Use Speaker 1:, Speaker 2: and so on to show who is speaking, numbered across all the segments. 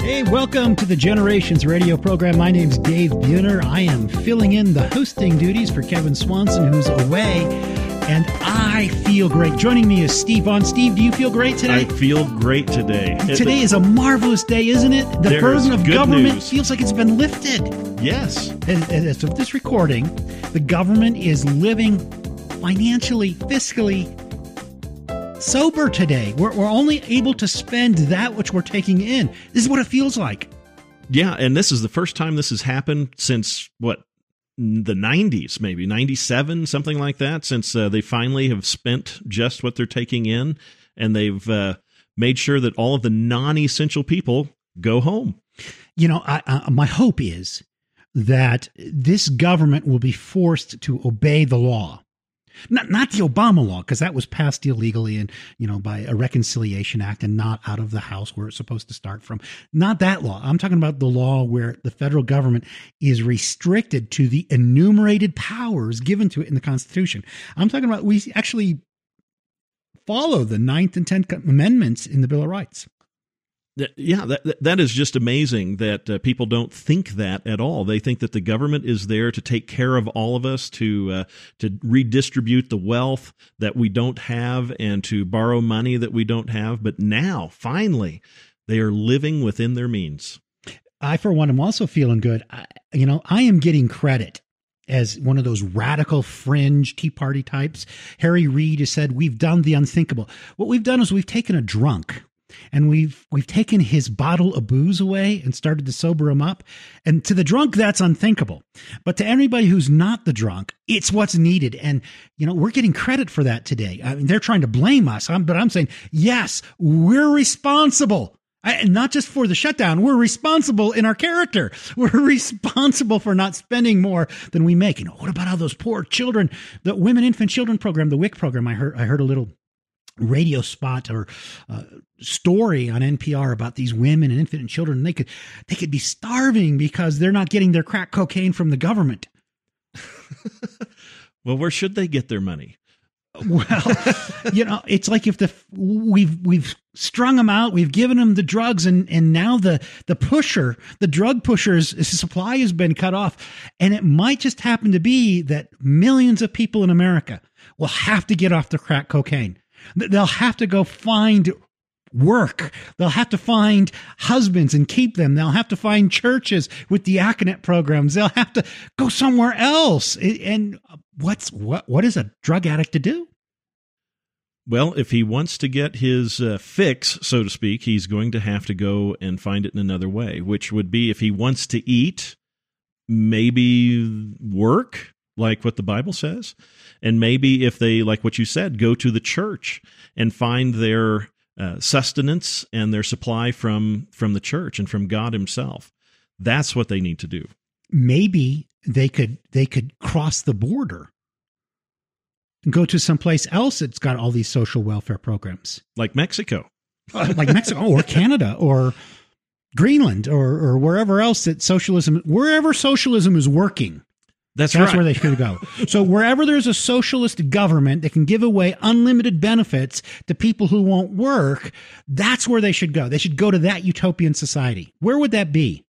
Speaker 1: Hey, welcome to the Generations radio program. My name's Dave Buhner. I am filling in the hosting duties for Kevin Swanson, who's away, and I feel great. Joining me is Steve Vaughn. Steve, do you feel great today?
Speaker 2: I feel great today.
Speaker 1: Today is a marvelous day, isn't it? The burden of government feels like it's been lifted.
Speaker 2: Yes.
Speaker 1: As of this recording, the government is living financially, fiscally sober today. We're only able to spend that which we're taking in. This is what it feels like.
Speaker 2: Yeah, and this is the first time this has happened since, the 90s, maybe, 97, something like that, since they finally have spent just what they're taking in, and they've made sure that all of the non-essential people go home.
Speaker 1: You know, my hope is that this government will be forced to obey the law. Not the Obama law, because that was passed illegally and, by a Reconciliation Act and not out of the House where it's supposed to start from. Not that law. I'm talking about the law where the federal government is restricted to the enumerated powers given to it in the Constitution. I'm talking about we actually follow the 9th and 10th Amendments in the Bill of Rights.
Speaker 2: Yeah, that is just amazing that people don't think that at all. They think that the government is there to take care of all of us, to redistribute the wealth that we don't have and to borrow money that we don't have. But now, finally, they are living within their means.
Speaker 1: I, for one, am also feeling good. I am getting credit as one of those radical fringe Tea Party types. Harry Reid has said, we've done the unthinkable. What we've done is we've taken a drunk and we've taken his bottle of booze away and started to sober him up. And to the drunk, that's unthinkable. But to everybody who's not the drunk, it's what's needed. And, we're getting credit for that today. I mean, they're trying to blame us, but I'm saying, yes, we're responsible. And not just for the shutdown, we're responsible in our character. We're responsible for not spending more than we make. What about all those poor children? The Women, Infant, Children program, the WIC program, I heard a little radio spot or story on NPR about these women and infant and children. They could be starving because they're not getting their crack cocaine from the government.
Speaker 2: Well, where should they get their money?
Speaker 1: Well, it's like if we've strung them out, we've given them the drugs, and now the drug pusher's supply has been cut off. And it might just happen to be that millions of people in America will have to get off the crack cocaine. They'll have to go find work. They'll have to find husbands and keep them. They'll have to find churches with diaconate programs. They'll have to go somewhere else. And what is a drug addict to do?
Speaker 2: Well, if he wants to get his fix, so to speak, he's going to have to go and find it in another way, which would be if he wants to eat, maybe work, like what the Bible says. And maybe if they, like what you said, go to the church and find their sustenance and their supply from the church and from God himself. That's what they need to do. Maybe
Speaker 1: they could cross the border and go to someplace else that's got all these social welfare programs.
Speaker 2: Like Mexico.
Speaker 1: Like Mexico or Canada or Greenland or wherever else that wherever socialism is working.
Speaker 2: That's
Speaker 1: right. Where they should go. So wherever there's a socialist government that can give away unlimited benefits to people who won't work, that's where they should go. They should go to that utopian society. Where would that be?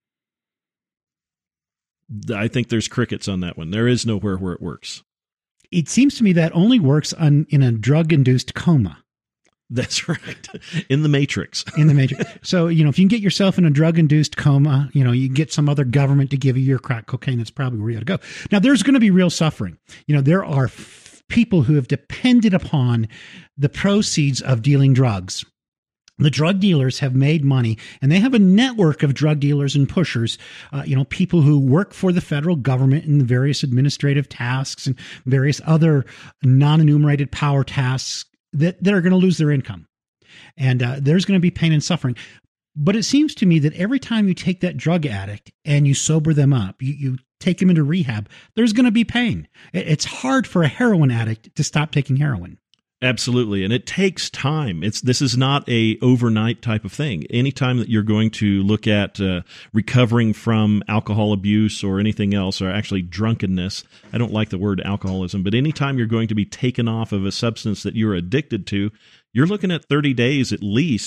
Speaker 2: I think there's crickets on that one. There is nowhere where it works.
Speaker 1: It seems to me that only works in a drug-induced coma.
Speaker 2: That's right. In the Matrix.
Speaker 1: In the Matrix. So, if you can get yourself in a drug-induced coma, you can get some other government to give you your crack cocaine. That's probably where you ought to go. Now, there's going to be real suffering. There are people who have depended upon the proceeds of dealing drugs. The drug dealers have made money, and they have a network of drug dealers and pushers, people who work for the federal government in various administrative tasks and various other non-enumerated power tasks that are going to lose their income. And there's going to be pain and suffering. But it seems to me that every time you take that drug addict and you sober them up, you take them into rehab, there's going to be pain. It's hard for a heroin addict to stop taking heroin.
Speaker 2: Absolutely. And it takes time. This is not a overnight type of thing. Anytime that you're going to look at recovering from alcohol abuse or anything else, or actually drunkenness, I don't like the word alcoholism, but anytime you're going to be taken off of a substance that you're addicted to, you're looking at 30 days at least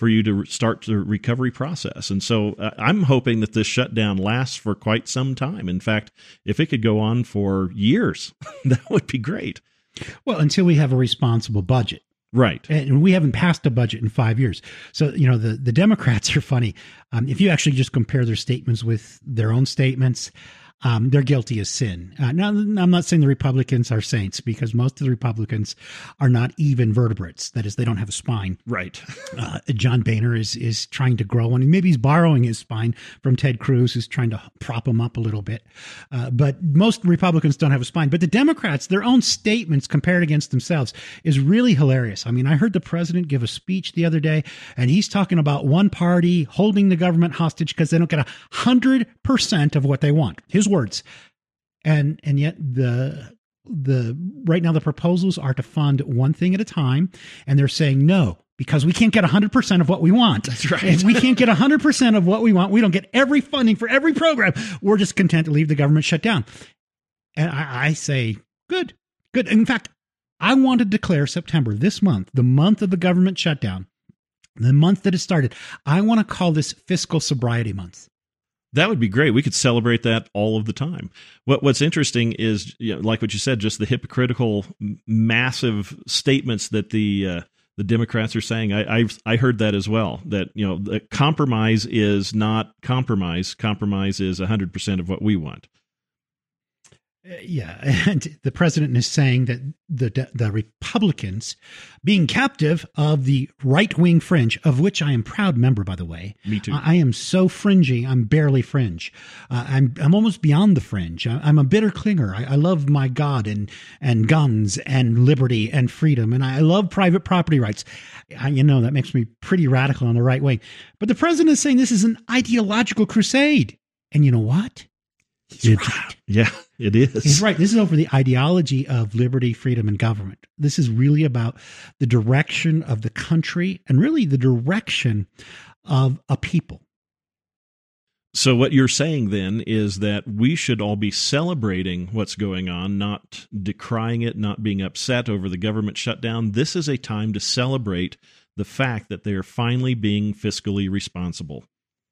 Speaker 2: for you to start the recovery process. And so I'm hoping that this shutdown lasts for quite some time. In fact, if it could go on for years, that would be great.
Speaker 1: Well, until we have a responsible budget.
Speaker 2: Right.
Speaker 1: And we haven't passed a budget in 5 years. So, the Democrats are funny. If you actually just compare their statements with their own statements, they're guilty of sin. Now, I'm not saying the Republicans are saints, because most of the Republicans are not even vertebrates. That is, they don't have a spine.
Speaker 2: Right.
Speaker 1: John Boehner is trying to grow one, and maybe he's borrowing his spine from Ted Cruz, who's trying to prop him up a little bit. But most Republicans don't have a spine. But the Democrats, their own statements compared against themselves is really hilarious. I mean, I heard the president give a speech the other day, and he's talking about one party holding the government hostage because they don't get 100% of what they want. His words. And yet the right now the proposals are to fund one thing at a time, and they're saying no, because we can't get 100% of what we want.
Speaker 2: That's right.
Speaker 1: If we can't get 100% of what we want, we don't get every funding for every program, we're just content to leave the government shut down. And I say, good. In fact, I want to declare September, this month, the month of the government shutdown, the month that it started. I want to call this Fiscal Sobriety Month.
Speaker 2: That would be great. We could celebrate that all of the time. What's interesting is, like what you said, just the hypocritical, massive statements that the Democrats are saying. I heard that as well. That the compromise is not compromise. Compromise is 100% of what we want.
Speaker 1: Yeah, and the president is saying that the Republicans, being captive of the right-wing fringe, of which I am a proud member, by the way.
Speaker 2: Me too.
Speaker 1: I am so fringy, I'm barely fringe. I'm almost beyond the fringe. I'm a bitter clinger. I love my God and guns and liberty and freedom, and I love private property rights. That makes me pretty radical on the right wing. But the president is saying this is an ideological crusade. And you know what?
Speaker 2: He's right. Yeah, it is.
Speaker 1: He's right. This is over the ideology of liberty, freedom, and government. This is really about the direction of the country and really the direction of a people.
Speaker 2: So what you're saying then is that we should all be celebrating what's going on, not decrying it, not being upset over the government shutdown. This is a time to celebrate the fact that they are finally being fiscally responsible.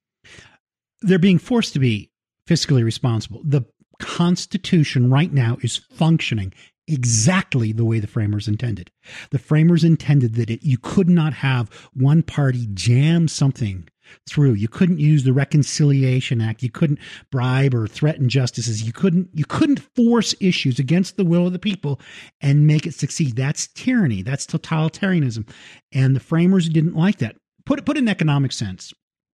Speaker 1: They're being forced to be fiscally responsible. The Constitution right now is functioning exactly the way the framers intended. The framers intended that you could not have one party jam something through. You couldn't use the Reconciliation Act. You couldn't bribe or threaten justices. You couldn't force issues against the will of the people and make it succeed. That's tyranny. That's totalitarianism. And the framers didn't like that. Put in economic sense.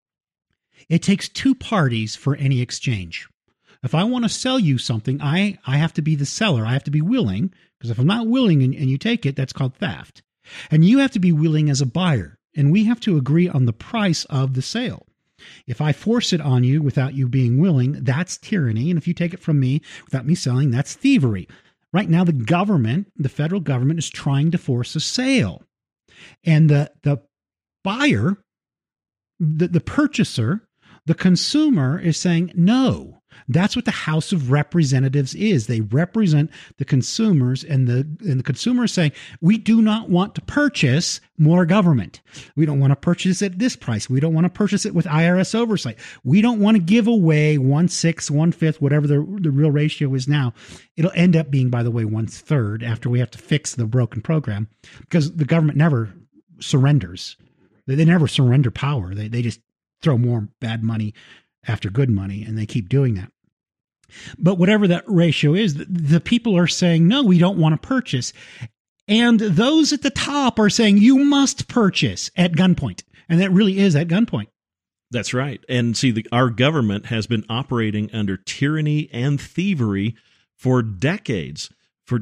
Speaker 1: It takes two parties for any exchange. If I want to sell you something, I have to be the seller. I have to be willing, because if I'm not willing and you take it, that's called theft. And you have to be willing as a buyer, and we have to agree on the price of the sale. If I force it on you without you being willing, that's tyranny. And if you take it from me without me selling, that's thievery. Right now, the federal government is trying to force a sale. And the buyer, the purchaser, the consumer is saying, no, that's what the House of Representatives is. They represent the consumers, and the consumer is saying, we do not want to purchase more government. We don't want to purchase it at this price. We don't want to purchase it with IRS oversight. We don't want to give away 1/6, 1/5, whatever the real ratio is now. It'll end up being, by the way, 1/3 after we have to fix the broken program, because the government never surrenders. They never surrender power. They just throw more bad money after good money, and they keep doing that. But whatever that ratio is, the people are saying, no, we don't want to purchase. And those at the top are saying, you must purchase at gunpoint. And that really is at gunpoint.
Speaker 2: That's right. And see, our government has been operating under tyranny and thievery for decades. For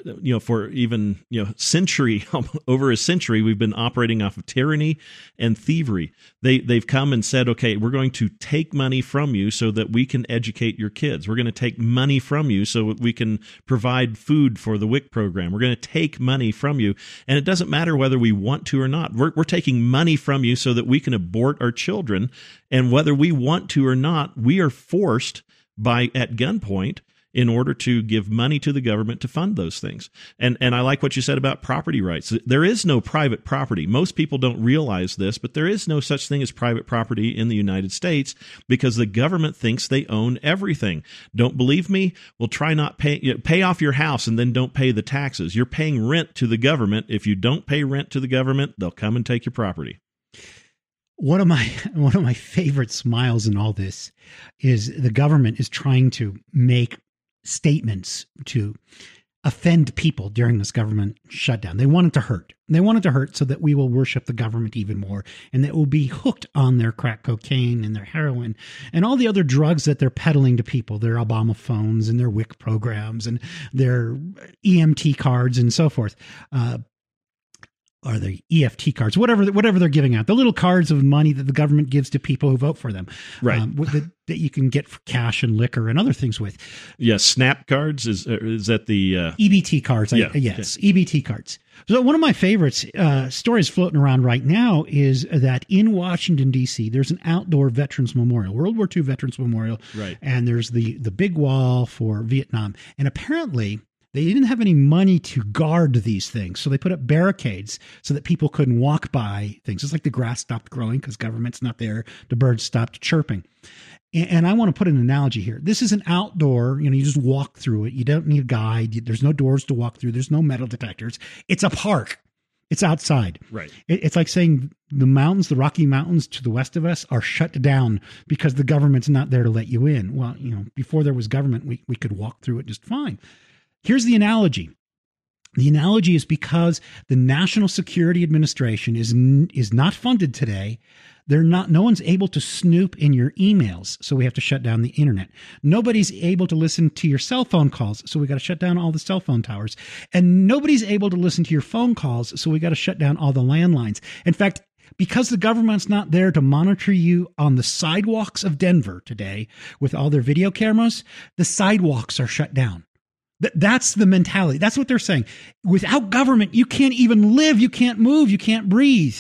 Speaker 2: even century, over a century, we've been operating off of tyranny and thievery. They've come and said, okay, we're going to take money from you so that we can educate your kids. We're going to take money from you so we can provide food for the WIC program. We're going to take money from you, and it doesn't matter whether we want to or not. We're taking money from you so that we can abort our children, and whether we want to or not, we are forced at gunpoint in order to give money to the government to fund those things. And I like what you said about property rights. There is no private property. Most people don't realize this, but there is no such thing as private property in the United States because the government thinks they own everything. Don't believe me? Well, try not pay off your house and then don't pay the taxes. You're paying rent to the government. If you don't pay rent to the government, they'll come and take your property.
Speaker 1: One of my favorite smiles in all this is the government is trying to make statements to offend people during this government shutdown. They want it to hurt. They want it to hurt so that we will worship the government even more and that we'll be hooked on their crack cocaine and their heroin and all the other drugs that they're peddling to people, their Obama phones and their WIC programs and their EMT cards and so forth. Or the EFT cards, whatever they're giving out, the little cards of money that the government gives to people who vote for them,
Speaker 2: right?
Speaker 1: That you can get for cash and liquor and other things with.
Speaker 2: Yes, SNAP cards is that the
Speaker 1: EBT cards? Yes, okay. EBT cards. So one of my favorite stories floating around right now is that in Washington D.C. there's an outdoor Veterans Memorial, World War II Veterans Memorial,
Speaker 2: right?
Speaker 1: And there's the big wall for Vietnam, and apparently they didn't have any money to guard these things, so they put up barricades so that people couldn't walk by things. It's like the grass stopped growing because government's not there. The birds stopped chirping. And I want to put an analogy here. This is an outdoor, you just walk through it. You don't need a guide. There's no doors to walk through. There's no metal detectors. It's a park. It's outside.
Speaker 2: Right.
Speaker 1: It's like saying the mountains, the Rocky Mountains to the west of us are shut down because the government's not there to let you in. Well, before there was government, we could walk through it just fine. Here's the analogy. The analogy is because the National Security Administration is not funded today. No one's able to snoop in your emails, so we have to shut down the internet. Nobody's able to listen to your cell phone calls, so we got to shut down all the cell phone towers. And nobody's able to listen to your phone calls, so we got to shut down all the landlines. In fact, because the government's not there to monitor you on the sidewalks of Denver today with all their video cameras, the sidewalks are shut down. That's the mentality. That's what they're saying. Without government, you can't even live. You can't move. You can't breathe.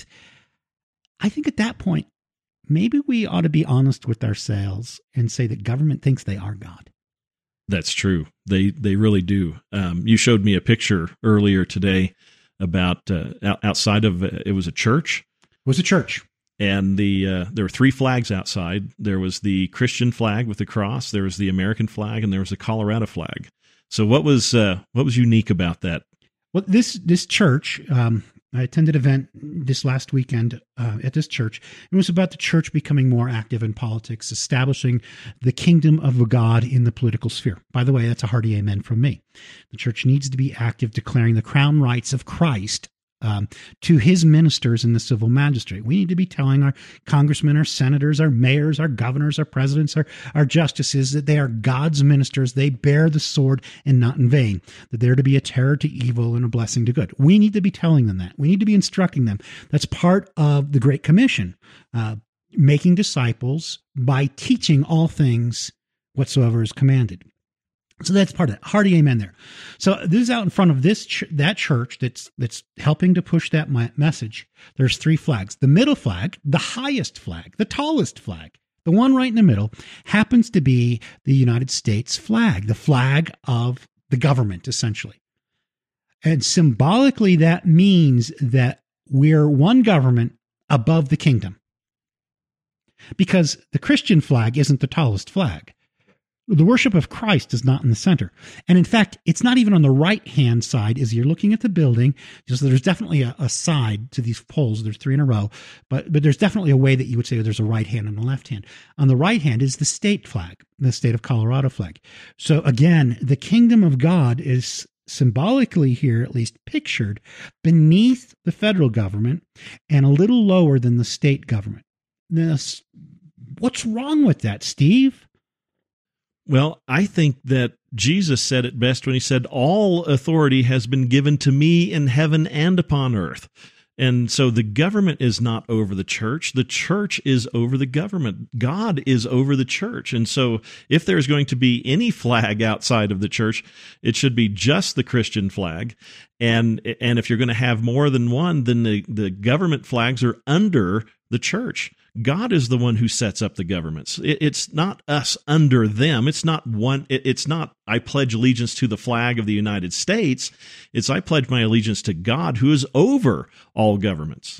Speaker 1: I think at that point, maybe we ought to be honest with ourselves and say that government thinks they are God.
Speaker 2: That's true. They really do. You showed me a picture earlier today about outside of it was a church.
Speaker 1: It was a church.
Speaker 2: And there were three flags outside. There was the Christian flag with the cross. There was the American flag, and there was the Colorado flag. So what was unique about that?
Speaker 1: Well, this church, I attended an event this last weekend at this church. It was about the church becoming more active in politics, establishing the kingdom of God in the political sphere. By the way, that's a hearty amen from me. The church needs to be active, declaring the crown rights of Christ to his ministers in the civil magistrate. We need to be telling our congressmen, our senators, our mayors, our governors, our presidents, our justices that they are God's ministers. They bear the sword and not in vain, that they're to be a terror to evil and a blessing to good. We need to be telling them that. We need to be instructing them. That's part of the Great Commission, making disciples by teaching all things whatsoever is commanded. So that's part of it. Hearty amen there. So this is out in front of that church that's helping to push that message. There's three flags. The middle flag, the highest flag, the tallest flag, the one right in the middle, happens to be the United States flag, the flag of the government, essentially. And symbolically, that means that we're one government above the kingdom. Because the Christian flag isn't the tallest flag. The worship of Christ is not in the center. And in fact, it's not even on the right-hand side as you're looking at the building. So there's definitely a side to these poles. There's three in a row. But there's definitely a way that you would say there's a right hand and a left hand. On the right hand is the state flag, the state of Colorado flag. So again, the kingdom of God is symbolically here, at least pictured, beneath the federal government and a little lower than the state government. Now, what's wrong with that, Steve?
Speaker 2: Well, I think that Jesus said it best when he said, all authority has been given to me in heaven and upon earth. And so the government is not over the church. The church is over the government. God is over the church. And so if there's going to be any flag outside of the church, it should be just the Christian flag. And if you're going to have more than one, then the government flags are under the church. God is the one who sets up the governments. It's not us under them. It's not I pledge allegiance to the flag of the United States. It's I pledge my allegiance to God, who is over all governments.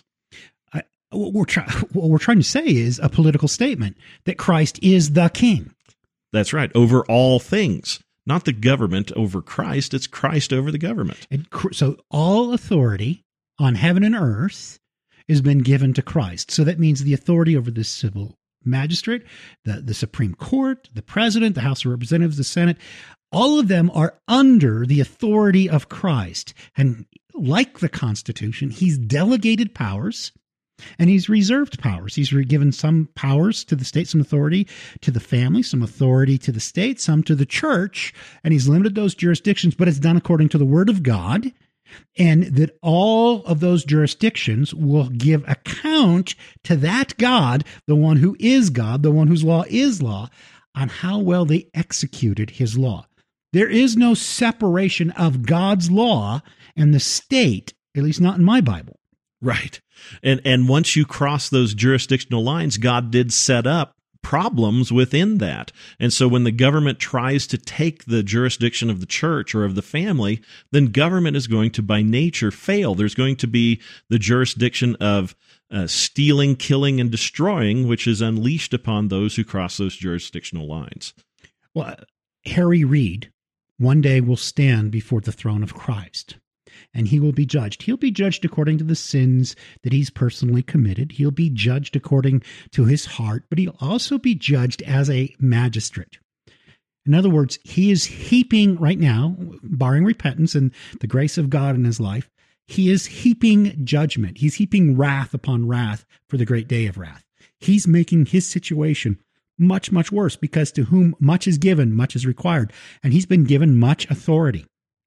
Speaker 1: What we're trying to say is a political statement that Christ is the king.
Speaker 2: That's right, over all things. Not the government over Christ. It's Christ over the government.
Speaker 1: And so all authority on heaven and earth has been given to Christ. So that means the authority over the civil magistrate, the Supreme Court, the president, the House of Representatives, the Senate, all of them are under the authority of Christ. And like the Constitution, he's delegated powers and he's reserved powers. He's given some powers to the state, some authority to the family, some authority to the state, some to the church, and he's limited those jurisdictions, but it's done according to the Word of God, and that all of those jurisdictions will give account to that God, the one who is God, the one whose law is law, on how well they executed his law. There is no separation of God's law and the state, at least not in my Bible.
Speaker 2: Right. And once you cross those jurisdictional lines, God did set up problems within that. And so when the government tries to take the jurisdiction of the church or of the family, then government is going to, by nature, fail. There's going to be the jurisdiction of stealing, killing, and destroying, which is unleashed upon those who cross those jurisdictional lines.
Speaker 1: Well, Harry Reid one day will stand before the throne of Christ, and he will be judged. He'll be judged according to the sins that he's personally committed. He'll be judged according to his heart, but he'll also be judged as a magistrate. In other words, he is heaping right now, barring repentance and the grace of God in his life, he is heaping judgment. He's heaping wrath upon wrath for the great day of wrath. He's making his situation much, much worse, because to whom much is given, much is required. And he's been given much authority.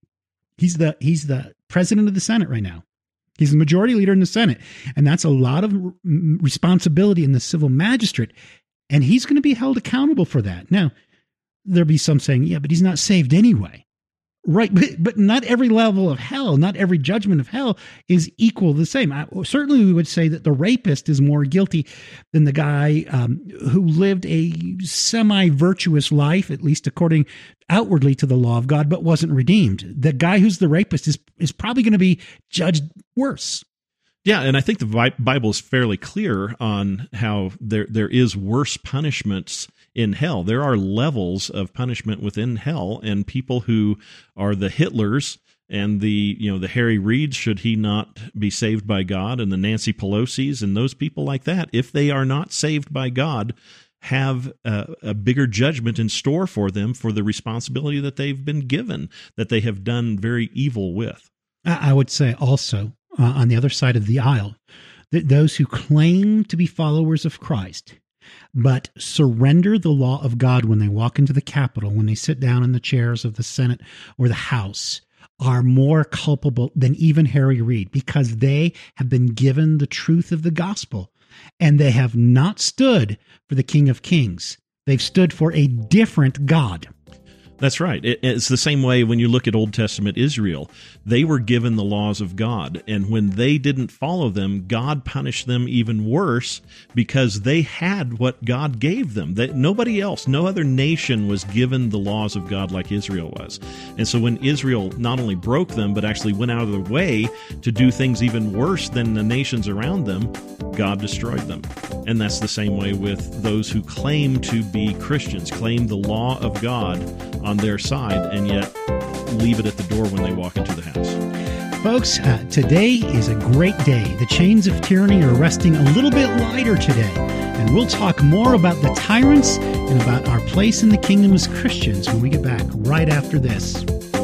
Speaker 1: He's the president of the Senate right now. He's the majority leader in the Senate. And that's a lot of responsibility in the civil magistrate. And he's going to be held accountable for that. Now, there'll be some saying, yeah, but he's not saved anyway. Right, but not every level of hell, not every judgment of hell is equal the same. Certainly we would say that the rapist is more guilty than the guy who lived a semi-virtuous life, at least according outwardly to the law of God, but wasn't redeemed. The guy who's the rapist is probably going to be judged worse.
Speaker 2: Yeah, and I think the Bible is fairly clear on how there is worse punishments in hell. There are levels of punishment within hell, and people who are the Hitlers and the Harry Reids, should he not be saved by God, and the Nancy Pelosi's and those people like that, if they are not saved by God, have a bigger judgment in store for them for the responsibility that they've been given, that they have done very evil with.
Speaker 1: I would say also, on the other side of the aisle, that those who claim to be followers of Christ but surrender the law of God when they walk into the Capitol, when they sit down in the chairs of the Senate or the House, are more culpable than even Harry Reid, because they have been given the truth of the gospel, and they have not stood for the King of Kings. They've stood for a different God.
Speaker 2: That's right. It's the same way when you look at Old Testament Israel. They were given the laws of God, and when they didn't follow them, God punished them even worse because they had what God gave them. Nobody else, no other nation was given the laws of God like Israel was. And so when Israel not only broke them, but actually went out of their way to do things even worse than the nations around them, God destroyed them. And that's the same way with those who claim to be Christians, claim the law of God on their side, and yet leave it at the door when they walk into the house.
Speaker 1: Folks, today is a great day. The chains of tyranny are resting a little bit lighter today, and we'll talk more about the tyrants and about our place in the kingdom as Christians when we get back right after this.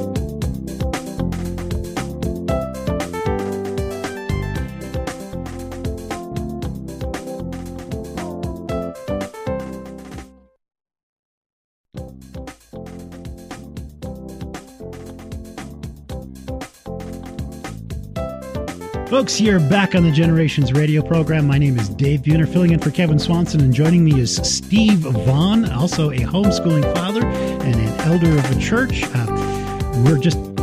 Speaker 1: Folks, you're back on the Generations Radio program. My name is Dave Buhner, filling in for Kevin Swanson, and joining me is Steve Vaughn, also a homeschooling father and an elder of the church. We're just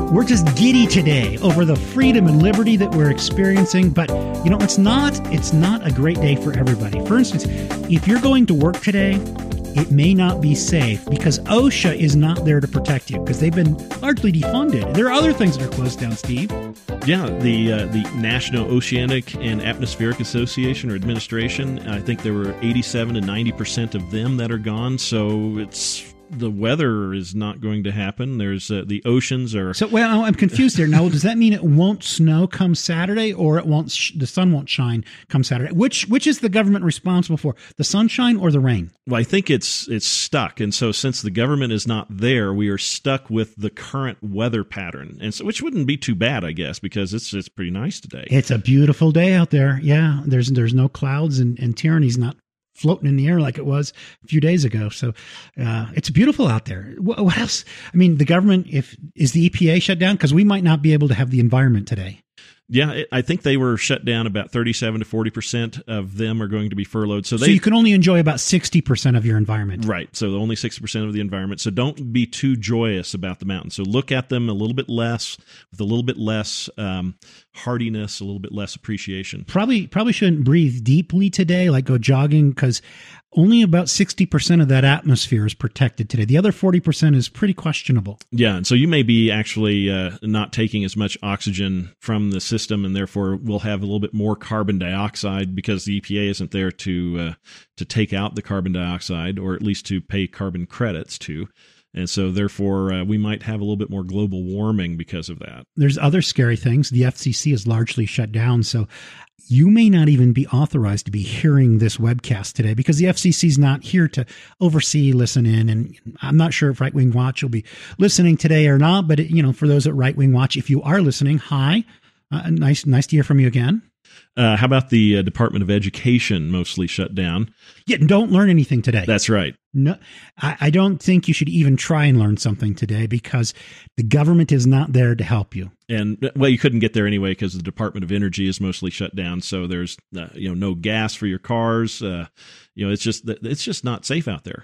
Speaker 1: We're just giddy today over the freedom and liberty that we're experiencing, but it's not a great day for everybody. For instance, if you're going to work today, it may not be safe because OSHA is not there to protect you because they've been largely defunded. There are other things that are closed down, Steve.
Speaker 2: Yeah, the National Oceanic and Atmospheric Association or Administration, I think there were 87 to 90% of them that are gone, so the weather is not going to happen. There's the oceans are.
Speaker 1: So, well, I'm confused here. Now, does that mean it won't snow come Saturday, or it won't? The sun won't shine come Saturday? Which is the government responsible for? The sunshine or the rain?
Speaker 2: Well, I think it's stuck, and so since the government is not there, we are stuck with the current weather pattern, and so which wouldn't be too bad, I guess, because it's pretty nice today.
Speaker 1: It's a beautiful day out there. Yeah, there's no clouds, and tyranny's not floating in the air like it was a few days ago. So it's beautiful out there. What else? I mean, the government, is the EPA shut down? Because we might not be able to have the environment today.
Speaker 2: Yeah, I think they were shut down. About 37 to 40% of them are going to be furloughed. So
Speaker 1: you can only enjoy about 60% of your environment.
Speaker 2: Right. So only 60% of the environment. So don't be too joyous about the mountains. So look at them a little bit less, with a little bit less hardiness, a little bit less appreciation.
Speaker 1: Probably shouldn't breathe deeply today, like go jogging, because only about 60% of that atmosphere is protected today. The other 40% is pretty questionable.
Speaker 2: Yeah, and so you may be actually not taking as much oxygen from the system, and therefore we'll have a little bit more carbon dioxide because the EPA isn't there to take out the carbon dioxide, or at least to pay carbon credits to. And so, therefore, we might have a little bit more global warming because of that.
Speaker 1: There's other scary things. The FCC is largely shut down, so you may not even be authorized to be hearing this webcast today because the FCC is not here to oversee, listen in. And I'm not sure if Right Wing Watch will be listening today or not, but for those at Right Wing Watch, if you are listening, hi, nice to hear from you again.
Speaker 2: How about the Department of Education mostly shut down?
Speaker 1: Yeah, don't learn anything today.
Speaker 2: That's right.
Speaker 1: No, I don't think you should even try and learn something today because the government is not there to help you.
Speaker 2: And well, you couldn't get there anyway because the Department of Energy is mostly shut down. So there's no gas for your cars. It's just not safe out there.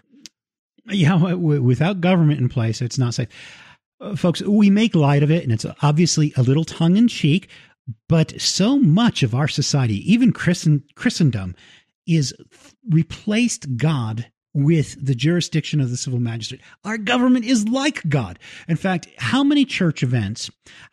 Speaker 1: Yeah, without government in place, it's not safe. Folks, we make light of it, and it's obviously a little tongue in cheek. But so much of our society, even Christendom, is replaced God with the jurisdiction of the civil magistrate. Our government is like God. In fact, how many church events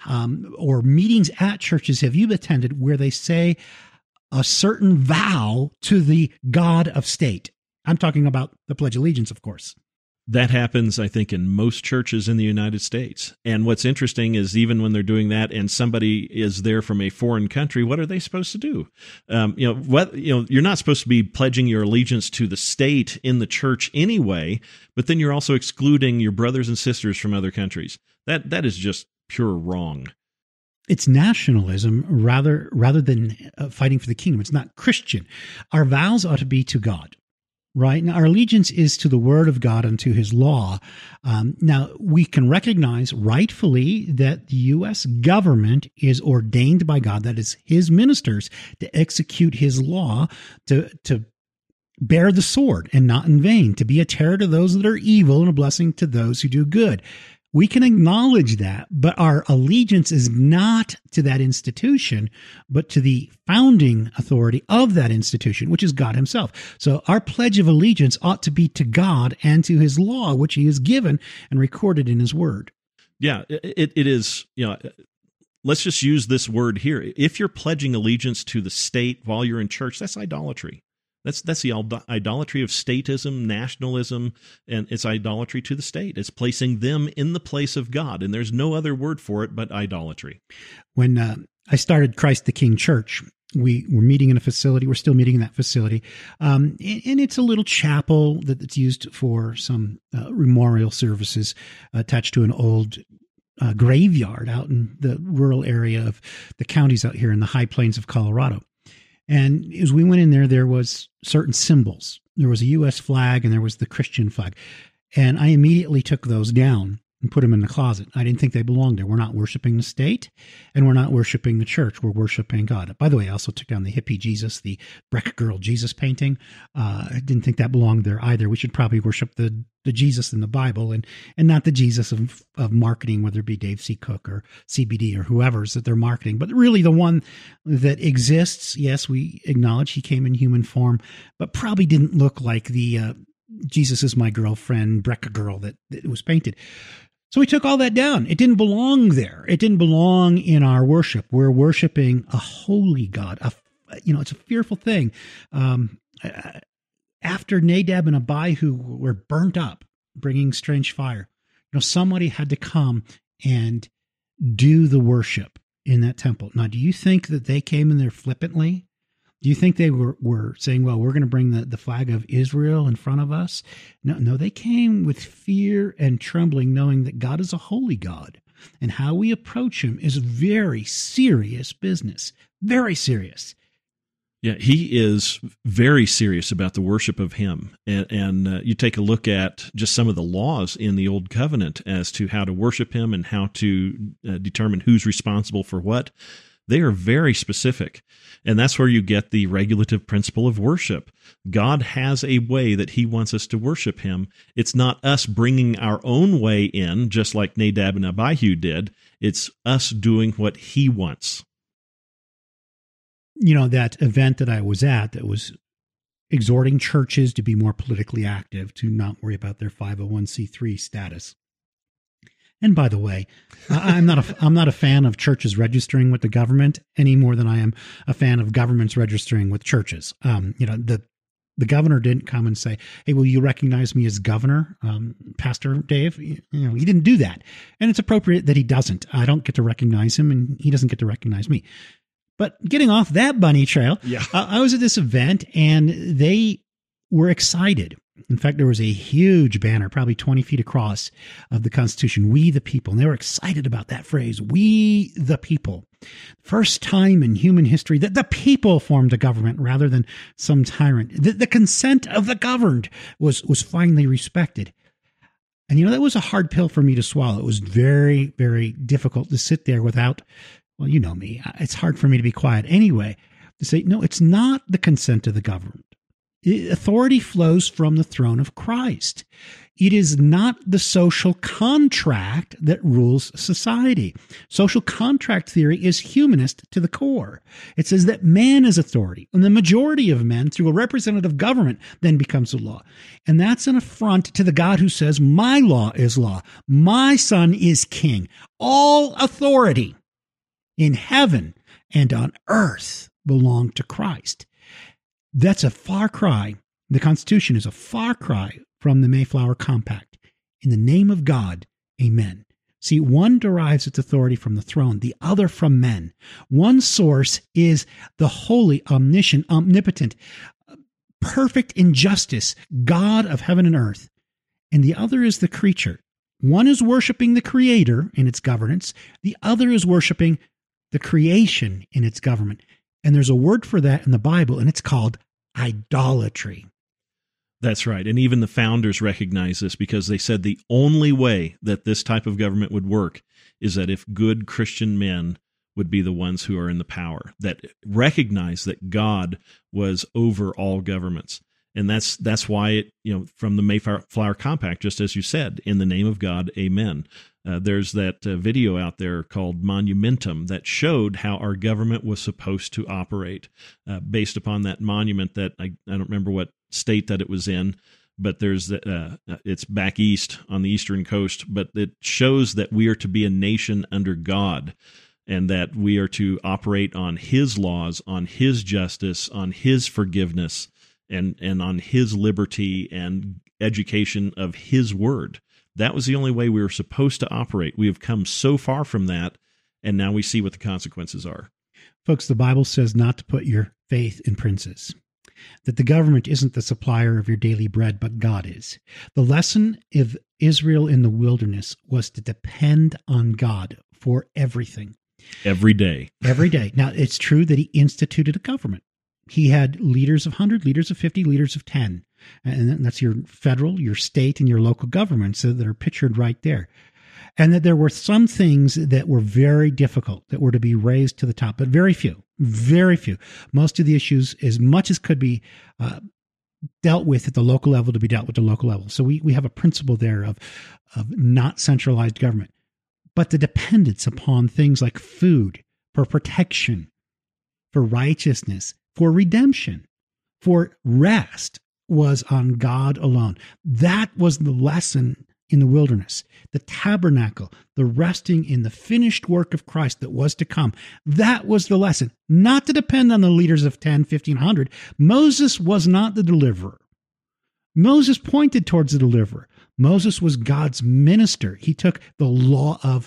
Speaker 1: or meetings at churches have you attended where they say a certain vow to the God of state? I'm talking about the Pledge of Allegiance, of course.
Speaker 2: That happens, I think, in most churches in the United States. And what's interesting is even when they're doing that and somebody is there from a foreign country, what are they supposed to do? You're not supposed to be pledging your allegiance to the state in the church anyway, but then you're also excluding your brothers and sisters from other countries. That is just pure wrong.
Speaker 1: It's nationalism rather than fighting for the kingdom. It's not Christian. Our vows ought to be to God. Right. Now, our allegiance is to the word of God and to his law. Now, we can recognize rightfully that the U.S. government is ordained by God, that is his ministers, to execute his law, to bear the sword and not in vain, to be a terror to those that are evil and a blessing to those who do good. We can acknowledge that, but our allegiance is not to that institution, but to the founding authority of that institution, which is God himself. So our pledge of allegiance ought to be to God and to his law, which he has given and recorded in his word.
Speaker 2: Yeah, it is, let's just use this word here. If you're pledging allegiance to the state while you're in church, that's idolatry. That's the idolatry of statism, nationalism, and it's idolatry to the state. It's placing them in the place of God, and there's no other word for it but idolatry.
Speaker 1: When I started Christ the King Church, we were meeting in a facility. We're still meeting in that facility, and it's a little chapel that's used for some memorial services attached to an old graveyard out in the rural area of the counties out here in the high plains of Colorado. And as we went in there was certain symbols. There was a U.S. flag and there was the Christian flag. And I immediately took those down and put them in the closet. I didn't think they belonged there. We're not worshiping the state, and we're not worshiping the church. We're worshiping God. By the way, I also took down the hippie Jesus, the Breck Girl Jesus painting. I didn't think that belonged there either. We should probably worship the Jesus in the Bible and not the Jesus of marketing, whether it be Dave C. Cook or CBD or whoever's that they're marketing, but really the one that exists. Yes, we acknowledge he came in human form, but probably didn't look like the Jesus is my girlfriend, Breck Girl that was painted. So we took all that down. It didn't belong there. It didn't belong in our worship. We're worshiping a holy God. It's a fearful thing. After Nadab and Abihu were burnt up, bringing strange fire, somebody had to come and do the worship in that temple. Now, do you think that they came in there flippantly? Do you think they were saying, well, we're going to bring the flag of Israel in front of us? No, they came with fear and trembling, knowing that God is a holy God. And how we approach him is very serious business, very serious.
Speaker 2: Yeah, he is very serious about the worship of him. And you take a look at just some of the laws in the Old Covenant as to how to worship him and how to determine who's responsible for what. They are very specific. And that's where you get the regulative principle of worship. God has a way that he wants us to worship him. It's not us bringing our own way in, just like Nadab and Abihu did. It's us doing what he wants.
Speaker 1: That event that I was at that was exhorting churches to be more politically active, to not worry about their 501c3 status. And by the way, I'm not a fan of churches registering with the government any more than I am a fan of governments registering with churches. The governor didn't come and say, "Hey, will you recognize me as governor, Pastor Dave?" He didn't do that, and it's appropriate that he doesn't. I don't get to recognize him, and he doesn't get to recognize me. But getting off that bunny trail, I was at this event, and they were excited. In fact, there was a huge banner, probably 20 feet across, of the Constitution, "We the people." And they were excited about that phrase, "We the people." First time in human history that the people formed a government rather than some tyrant. The consent of the governed was finally respected. And, that was a hard pill for me to swallow. It was very, very difficult to sit there without, well, you know me, it's hard for me to be quiet anyway, to say, no, it's not the consent of the government. Authority flows from the throne of Christ. It is not the social contract that rules society. Social contract theory is humanist to the core. It says that man is authority, and the majority of men, through a representative government, then becomes the law. And that's an affront to the God who says, "My law is law. My son is king. All authority in heaven and on earth belong to Christ." That's a far cry. The Constitution is a far cry from the Mayflower Compact. In the name of God, amen. See, one derives its authority from the throne, the other from men. One source is the holy, omniscient, omnipotent, perfect in justice, God of heaven and earth. And the other is the creature. One is worshiping the Creator in its governance. The other is worshiping the creation in its government. And there's a word for that in the Bible, and it's called idolatry.
Speaker 2: That's right. And even the founders recognize this, because they said the only way that this type of government would work is that if good Christian men would be the ones who are in the power, that recognize that God was over all governments. And that's why it, from the Mayflower Compact, just as you said, in the name of God, amen. There's that video out there called Monumentum that showed how our government was supposed to operate based upon that monument that I don't remember what state that it was in, but it's back east on the eastern coast, but it shows that we are to be a nation under God, and that we are to operate on his laws, on his justice, on his forgiveness, and on his liberty and education of his word. That was the only way we were supposed to operate. We have come so far from that, and now we see what the consequences are.
Speaker 1: Folks, the Bible says not to put your faith in princes, that the government isn't the supplier of your daily bread, but God is. The lesson of Israel in the wilderness was to depend on God for everything.
Speaker 2: Every day.
Speaker 1: Every day. Now, it's true that he instituted a government. He had leaders of 100, leaders of 50, leaders of 10. And that's your federal, your state, and your local governments that are pictured right there. And that there were some things that were very difficult that were to be raised to the top, but very few. Most of the issues, as much as could be dealt with at the local level, to be dealt with at the local level. So we have a principle there of not centralized government. But the dependence upon things like food, for protection, for righteousness, for redemption, for rest, was on God alone. That was the lesson in the wilderness. The tabernacle, the resting in the finished work of Christ that was to come. That was the lesson. Not to depend on the leaders of 10, 1500. Moses was not the deliverer. Moses pointed towards the deliverer. Moses was God's minister. He took the law of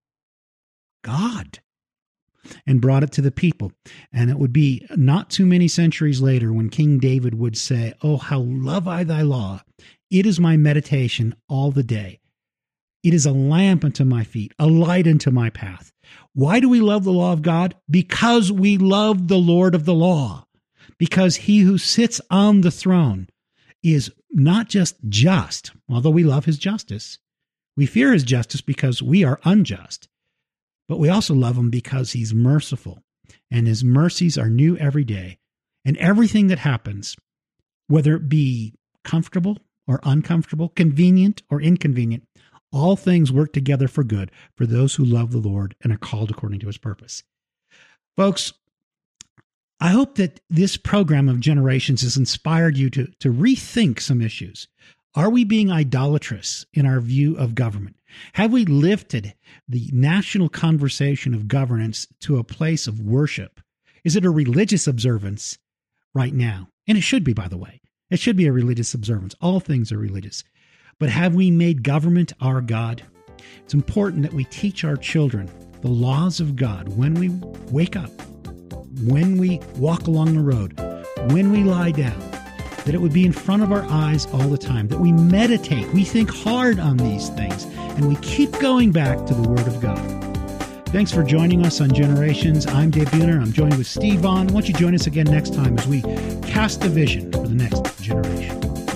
Speaker 1: God and brought it to the people. And it would be not too many centuries later when King David would say, "Oh, how love I thy law. It is my meditation all the day. It is a lamp unto my feet, a light unto my path." Why do we love the law of God? Because we love the Lord of the law. Because he who sits on the throne is not just, although we love his justice. We fear his justice because we are unjust. But we also love him because he's merciful, and his mercies are new every day. And everything that happens, whether it be comfortable or uncomfortable, convenient or inconvenient, all things work together for good for those who love the Lord and are called according to his purpose. Folks, I hope that this program of Generations has inspired you to rethink some issues. Are we being idolatrous in our view of government? Have we lifted the national conversation of governance to a place of worship? Is it a religious observance right now? And it should be, by the way. It should be a religious observance. All things are religious. But have we made government our God? It's important that we teach our children the laws of God when we wake up, when we walk along the road, when we lie down, that it would be in front of our eyes all the time, that we meditate, we think hard on these things, and we keep going back to the Word of God. Thanks for joining us on Generations. I'm Dave Buhner. I'm joined with Steve Vaughn. Why don't you join us again next time as we cast the vision for the next generation.